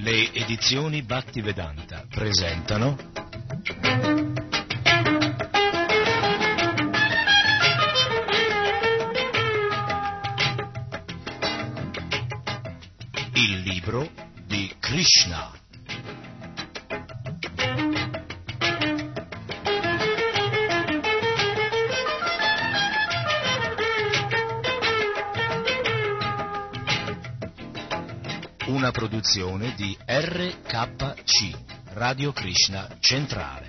Le edizioni Bhaktivedanta presentano il libro di Krishna. Una produzione di RKC, Radio Krishna Centrale.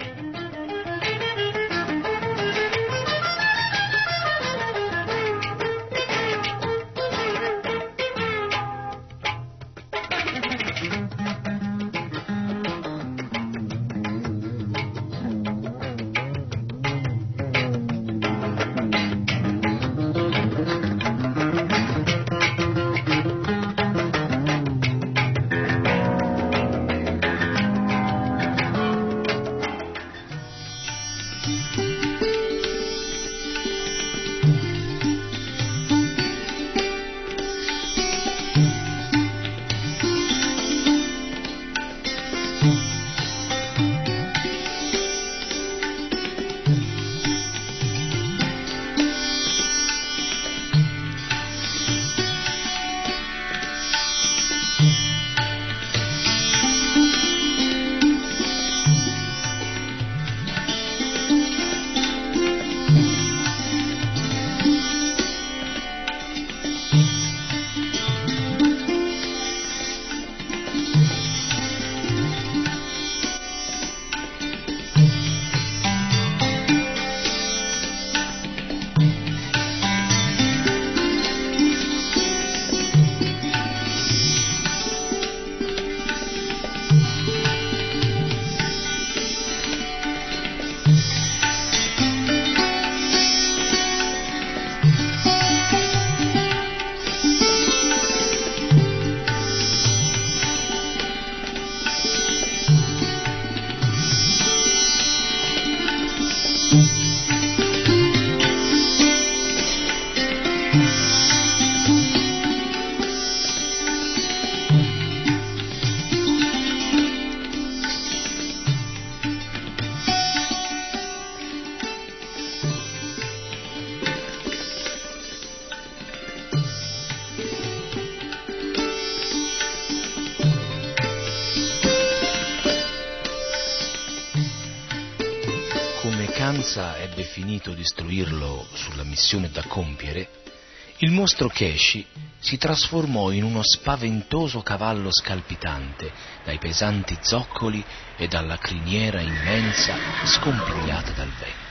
Kansa ebbe finito di istruirlo sulla missione da compiere, il mostro Keshi si trasformò in uno spaventoso cavallo scalpitante dai pesanti zoccoli e dalla criniera immensa scompigliata dal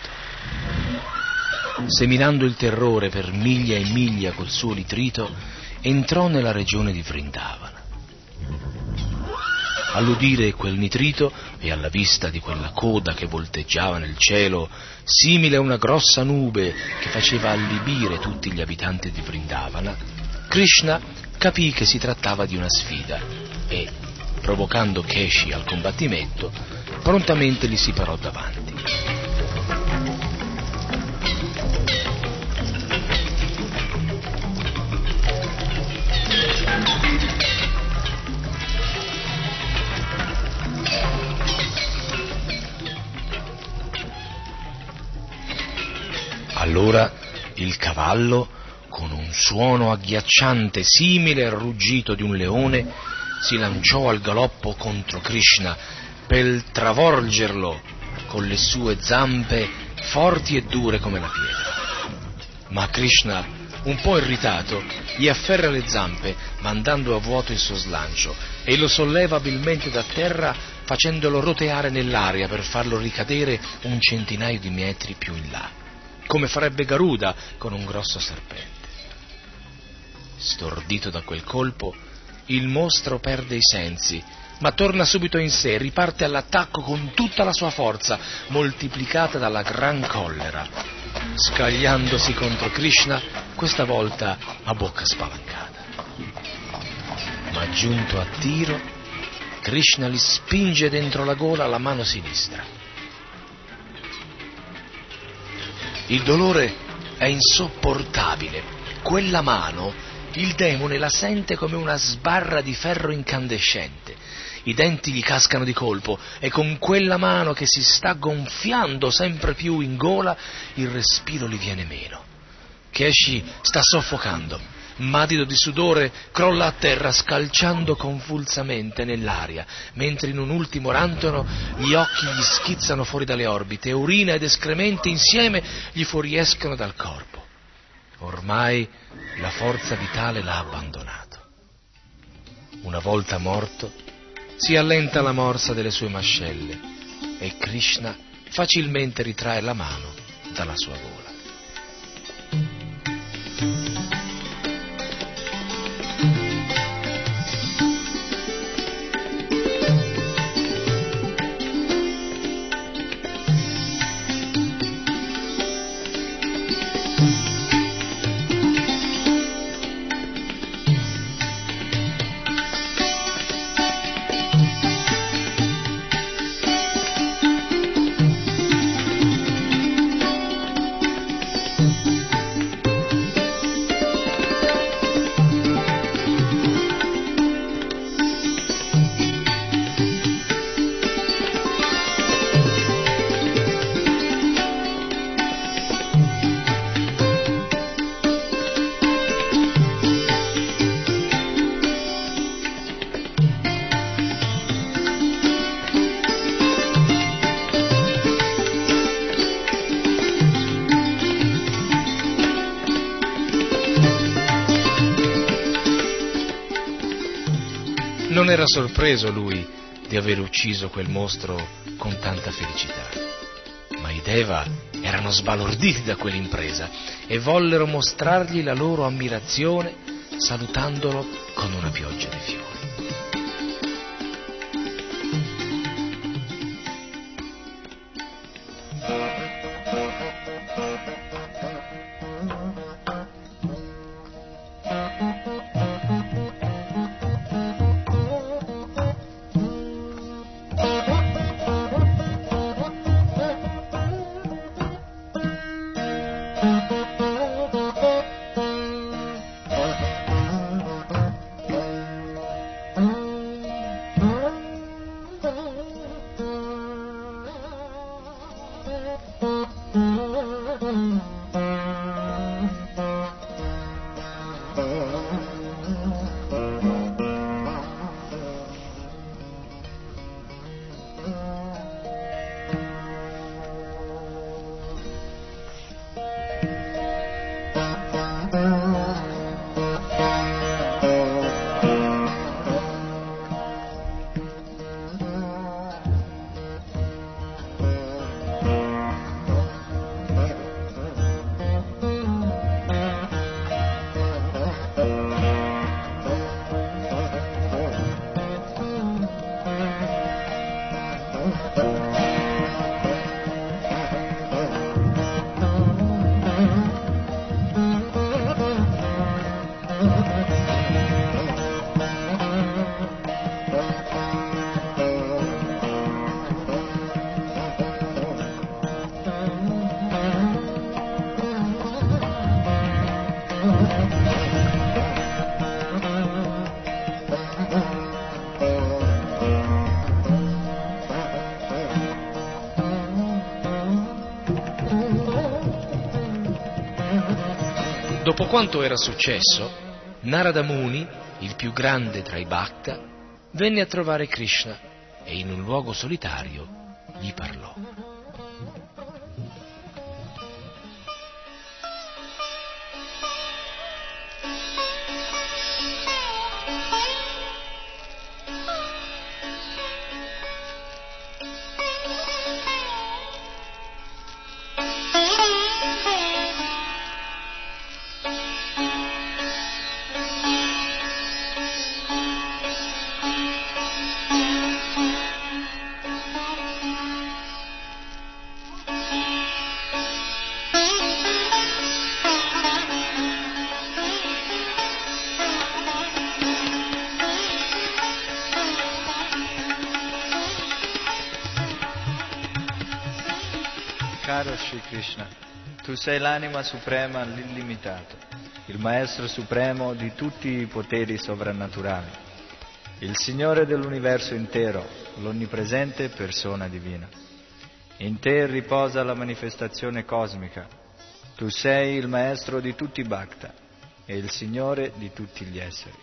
vento. Seminando il terrore per miglia e miglia col suo nitrito, entrò nella regione di Vrindavana. All'udire quel nitrito e alla vista di quella coda che volteggiava nel cielo, simile a una grossa nube che faceva allibire tutti gli abitanti di Vrindavana, Krishna capì che si trattava di una sfida e, provocando Keshi al combattimento, prontamente gli si parò davanti. Allora il cavallo, con un suono agghiacciante simile al ruggito di un leone, si lanciò al galoppo contro Krishna per travolgerlo con le sue zampe forti e dure come la pietra. Ma Krishna, un po' irritato, gli afferra le zampe mandando a vuoto il suo slancio e lo solleva abilmente da terra facendolo roteare nell'aria per farlo ricadere un centinaio di metri più in là, come farebbe Garuda con un grosso serpente. Stordito da quel colpo, il mostro perde i sensi, ma torna subito in sé, riparte all'attacco con tutta la sua forza, moltiplicata dalla gran collera, scagliandosi contro Krishna, questa volta a bocca spalancata. Ma giunto a tiro, Krishna gli spinge dentro la gola la mano sinistra. Il dolore è insopportabile. Quella mano il demone la sente come una sbarra di ferro incandescente i denti gli cascano di colpo e con quella mano che si sta gonfiando sempre più in gola il respiro gli viene meno. Keshi sta soffocando, madido di sudore crolla a terra scalciando convulsamente nell'aria, mentre in un ultimo rantolo gli occhi gli schizzano fuori dalle orbite e urina ed escrementi insieme gli fuoriescono dal corpo. Ormai la forza vitale l'ha abbandonato. Una volta morto, si allenta la morsa delle sue mascelle e Krishna facilmente ritrae la mano dalla sua gola. Non era sorpreso lui di aver ucciso quel mostro con tanta felicità, ma i Deva erano sbalorditi da quell'impresa e vollero mostrargli la loro ammirazione salutandolo con una pioggia di fiori. Dopo quanto era successo, Narada Muni, il più grande tra i Bhakta, venne a trovare Krishna e in un luogo solitario gli parlò. Caro Shri Krishna, tu sei l'anima suprema l'illimitato, il maestro supremo di tutti i poteri sovrannaturali. il Signore dell'universo intero, l'onnipresente persona divina. In te riposa la manifestazione cosmica. Tu sei il maestro di tutti i Bhakta e il Signore di tutti gli esseri.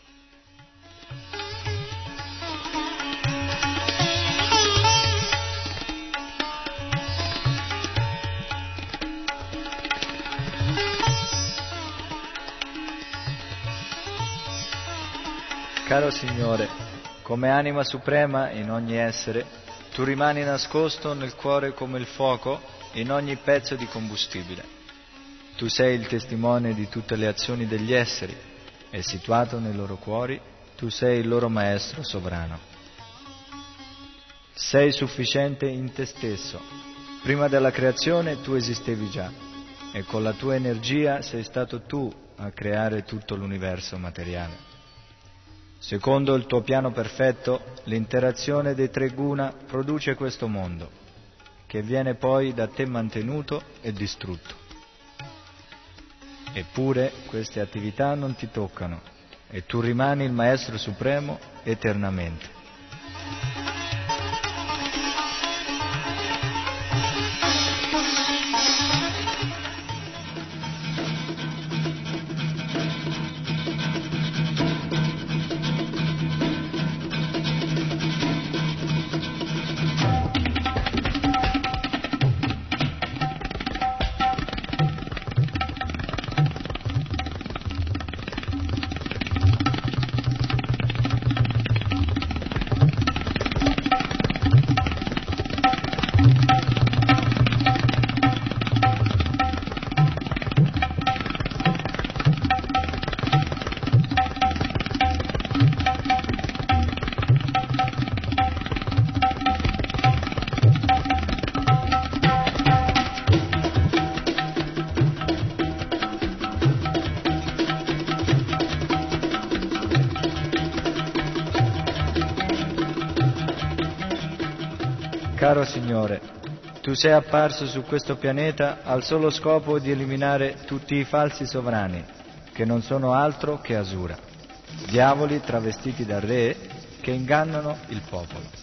Caro Signore, come anima suprema in ogni essere, tu rimani nascosto nel cuore come il fuoco in ogni pezzo di combustibile. Tu sei il testimone di tutte le azioni degli esseri e situato nei loro cuori, tu sei il loro maestro sovrano. Sei sufficiente in te stesso. Prima della creazione tu esistevi già e con la tua energia sei stato tu a creare tutto l'universo materiale. Secondo il tuo piano perfetto, l'interazione dei tre guna produce questo mondo, che viene poi da te mantenuto e distrutto. Eppure queste attività non ti toccano e tu rimani il Maestro Supremo eternamente. Caro Signore, tu sei apparso su questo pianeta al solo scopo di eliminare tutti i falsi sovrani, che non sono altro che Asura, diavoli travestiti da re che ingannano il popolo.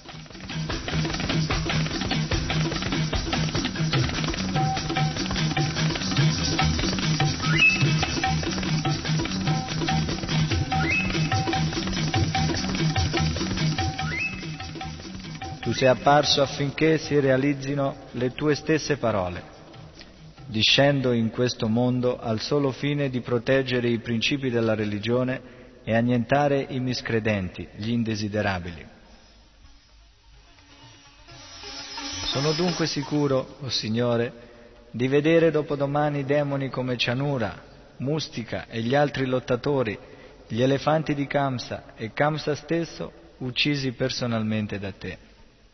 Tu sei apparso affinché si realizzino le tue stesse parole. Discendo in questo mondo al solo fine di proteggere i principi della religione e annientare i miscredenti, gli indesiderabili. Sono dunque sicuro, o Signore, di vedere dopodomani demoni come Chanura, Mustika e gli altri lottatori, gli elefanti di Kamsa e Kamsa stesso, uccisi personalmente da te.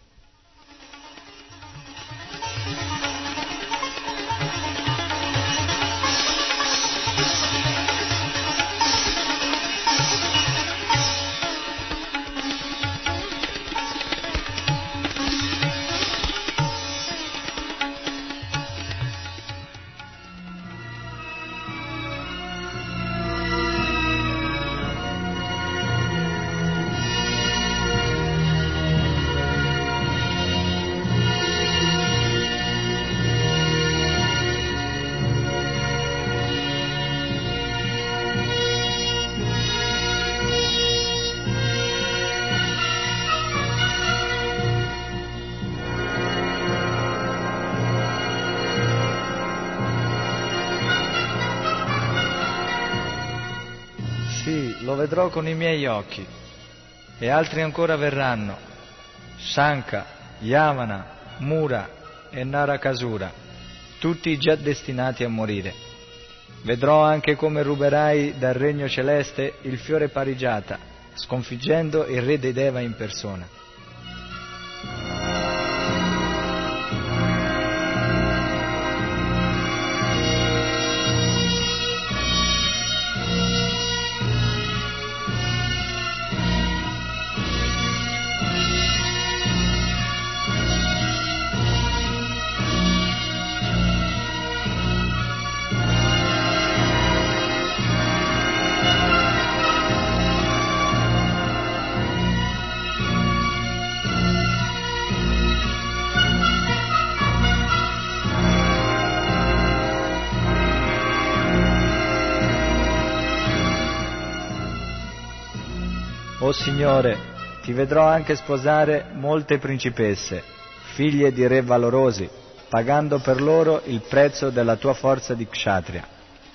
Sì, lo vedrò con i miei occhi, e altri ancora verranno, Shanka, Yavana, Mura e Narakasura, tutti già destinati a morire. Vedrò anche come ruberai dal regno celeste il fiore Parijata, sconfiggendo il re dei Deva in persona. O Signore, ti vedrò anche sposare molte principesse, figlie di re valorosi, pagando per loro il prezzo della tua forza di kshatriya.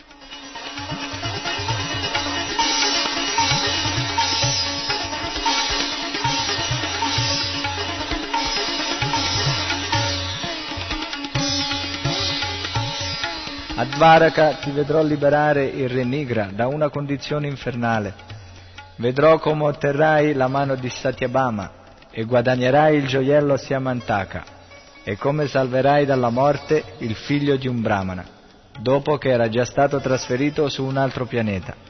A Dvaraka ti vedrò liberare il re Nigra da una condizione infernale. Vedrò come otterrai la mano di Satyabhama e guadagnerai il gioiello Syamantaka e come salverai dalla morte il figlio di un brahmana, dopo che era già stato trasferito su un altro pianeta.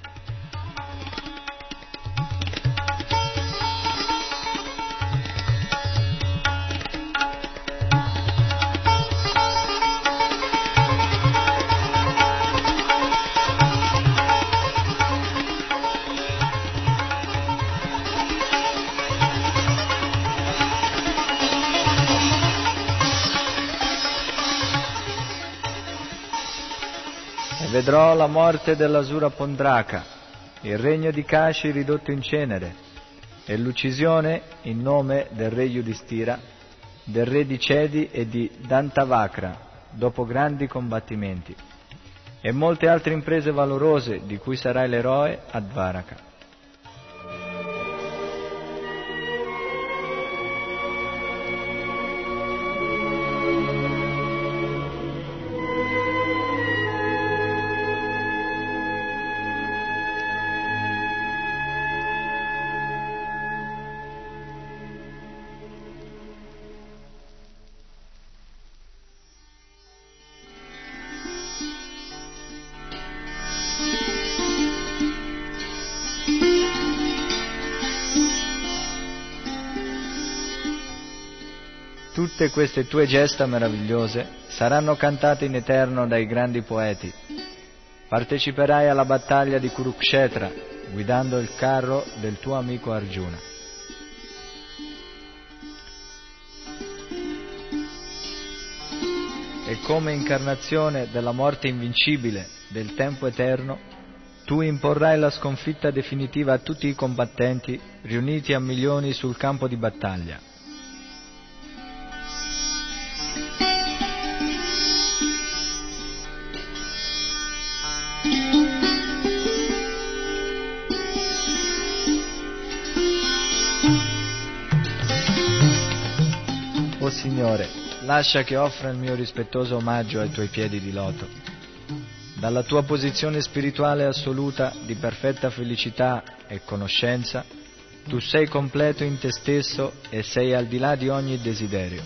Vedrò la morte dell'Asura Pondraka, il regno di Kashi ridotto in cenere, e l'uccisione in nome del re Yudhishthira, del re di Cedi e di Dantavakra, dopo grandi combattimenti, e molte altre imprese valorose di cui sarai l'eroe a Dvaraka. Tutte queste tue gesta meravigliose saranno cantate in eterno dai grandi poeti. Parteciperai alla battaglia di Kurukshetra, guidando il carro del tuo amico Arjuna. E come incarnazione della morte invincibile del tempo eterno, tu imporrai la sconfitta definitiva a tutti i combattenti riuniti a milioni sul campo di battaglia. O Signore, lascia che offra il mio rispettoso omaggio ai tuoi piedi di loto. Dalla tua posizione spirituale assoluta di perfetta felicità e conoscenza, tu sei completo in te stesso e sei al di là di ogni desiderio.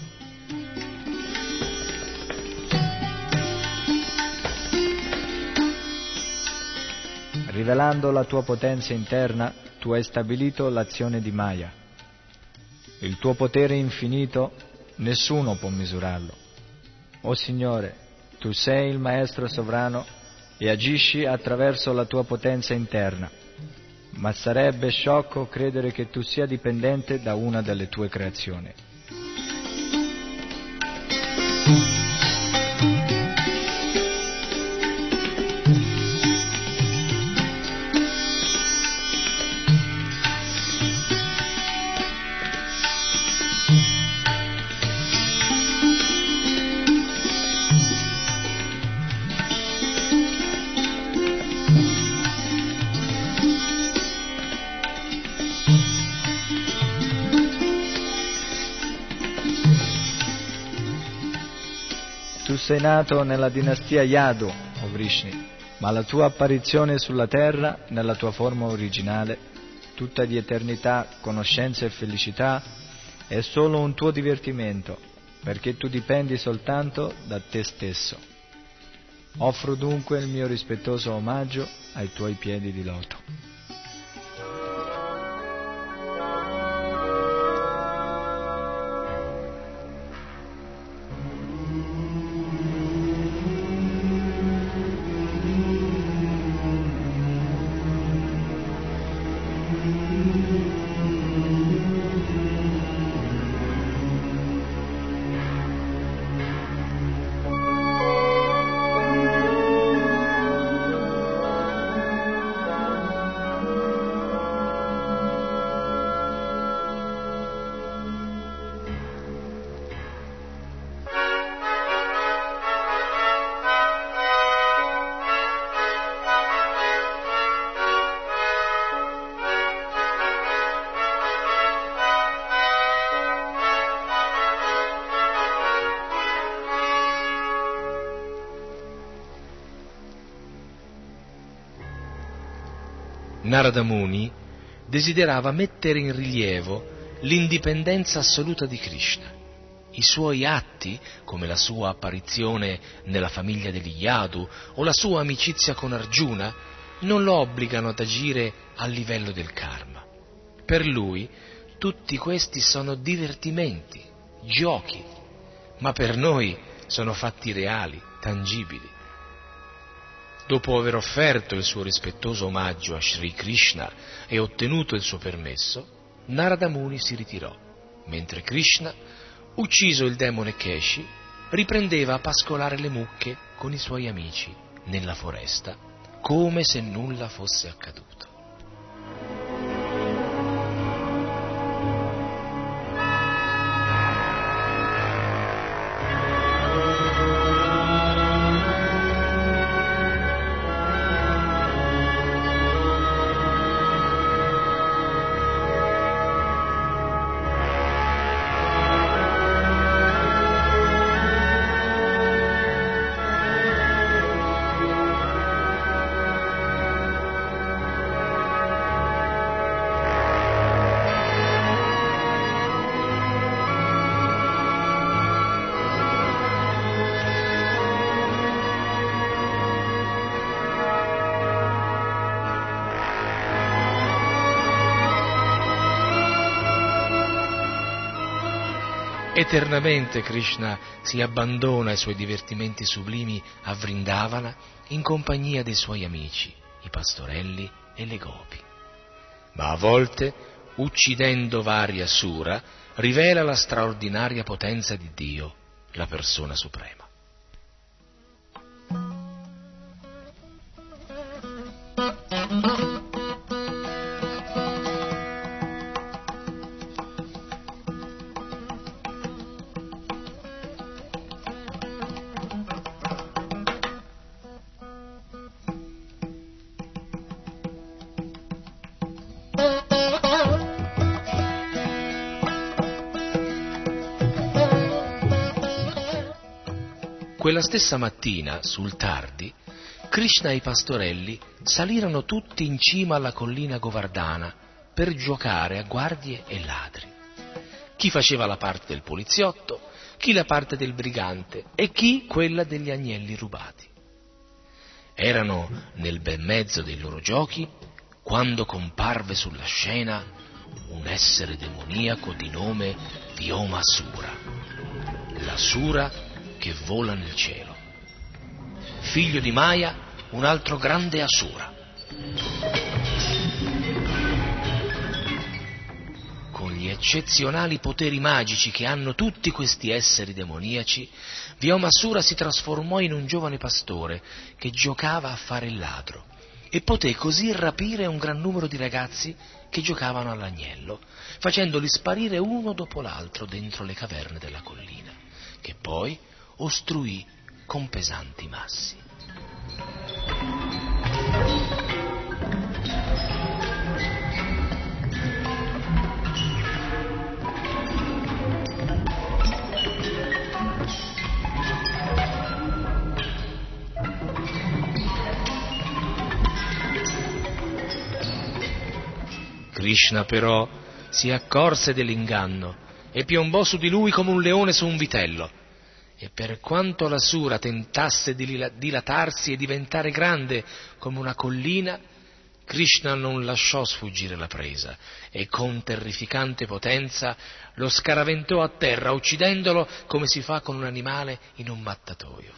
Rivelando la tua potenza interna, tu hai stabilito l'azione di Maya. Il tuo potere infinito nessuno può misurarlo. O Signore, tu sei il Maestro sovrano e agisci attraverso la tua potenza interna, ma sarebbe sciocco credere che tu sia dipendente da una delle tue creazioni. Tu sei nato nella dinastia Yadu, o Vrishni, ma la tua apparizione sulla terra, nella tua forma originale, tutta di eternità, conoscenza e felicità, è solo un tuo divertimento, perché tu dipendi soltanto da te stesso. Offro dunque il mio rispettoso omaggio ai tuoi piedi di loto. Narada Muni desiderava mettere in rilievo l'indipendenza assoluta di Krishna. I suoi atti, come la sua apparizione nella famiglia degli Yadu o la sua amicizia con Arjuna, non lo obbligano ad agire a livello del karma. Per lui tutti questi sono divertimenti, giochi, ma per noi sono fatti reali, tangibili. Dopo aver offerto il suo rispettoso omaggio a Sri Krishna e ottenuto il suo permesso, Narada Muni si ritirò, mentre Krishna, ucciso il demone Keshi, riprendeva a pascolare le mucche con i suoi amici nella foresta, come se nulla fosse accaduto. Eternamente Krishna si abbandona ai suoi divertimenti sublimi a Vrindavana in compagnia dei suoi amici, i pastorelli e le gopi. Ma a volte, uccidendo vari asura, rivela la straordinaria potenza di Dio, la persona suprema. Quella stessa mattina, sul tardi, Krishna e i pastorelli salirono tutti in cima alla collina Govardhana per giocare a guardie e ladri. Chi faceva la parte del poliziotto, chi la parte del brigante e chi quella degli agnelli rubati. Erano nel bel mezzo dei loro giochi quando comparve sulla scena un essere demoniaco di nome Vyomasura, l'asura che vola nel cielo. Figlio di Maya, un altro grande asura. Con gli eccezionali poteri magici che hanno tutti questi esseri demoniaci, Vyomasura si trasformò in un giovane pastore che giocava a fare il ladro e poté così rapire un gran numero di ragazzi che giocavano all'agnello, facendoli sparire uno dopo l'altro dentro le caverne della collina, che poi ostruì con pesanti massi. Krishna però si accorse dell'inganno e piombò su di lui come un leone su un vitello. E per quanto l'asura tentasse di dilatarsi e diventare grande come una collina, Krishna non lasciò sfuggire la presa e con terrificante potenza lo scaraventò a terra, uccidendolo come si fa con un animale in un mattatoio.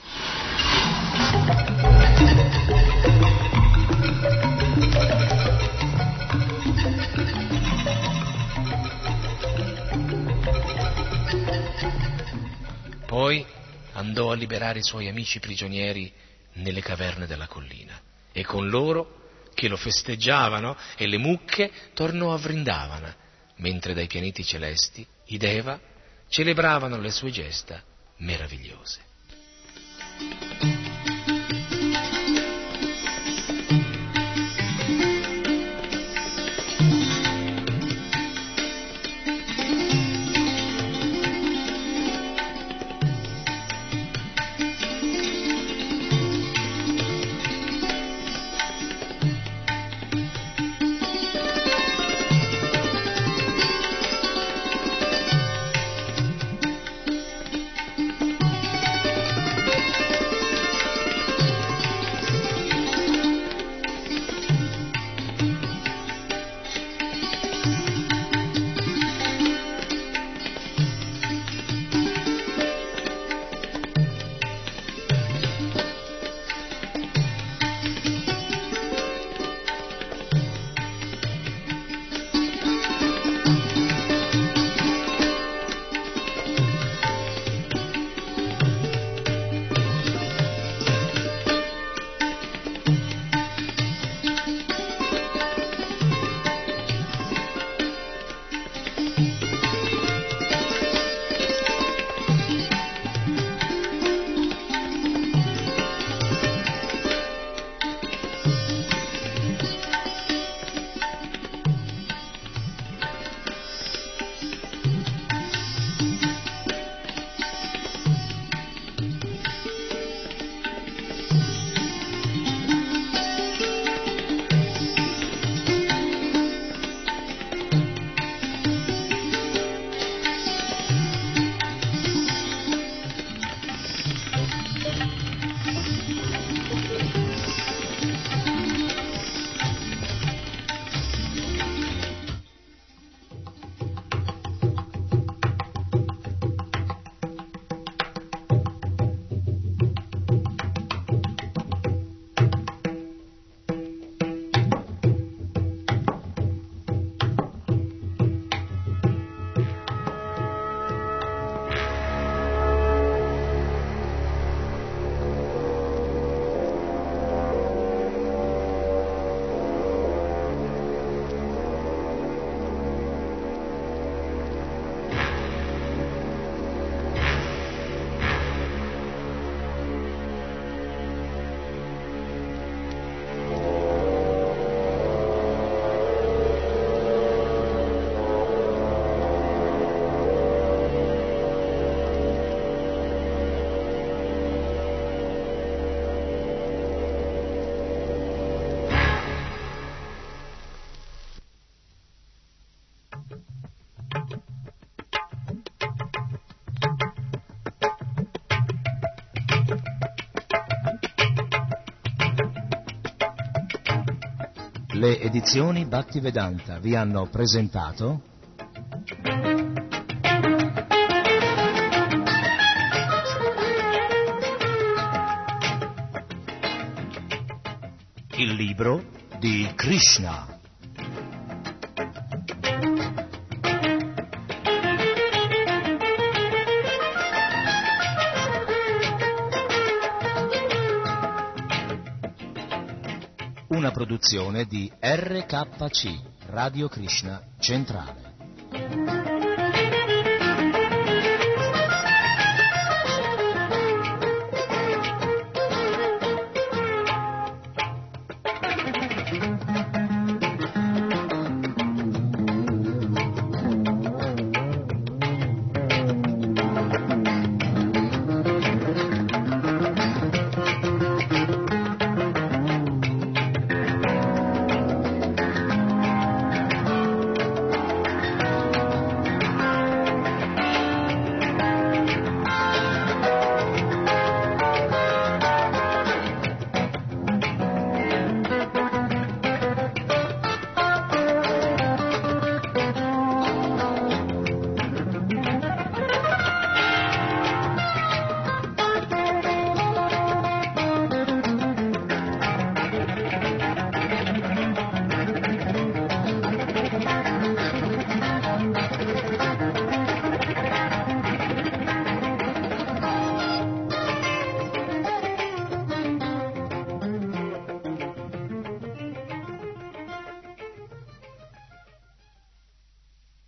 Poi andò a liberare i suoi amici prigionieri nelle caverne della collina e con loro, che lo festeggiavano, e le mucche tornò a Vrindavana, mentre dai pianeti celesti i Deva celebravano le sue gesta meravigliose. Le edizioni Bhaktivedanta vi hanno presentato il libro di Krishna. Una produzione di RKC, Radio Krishna Centrale.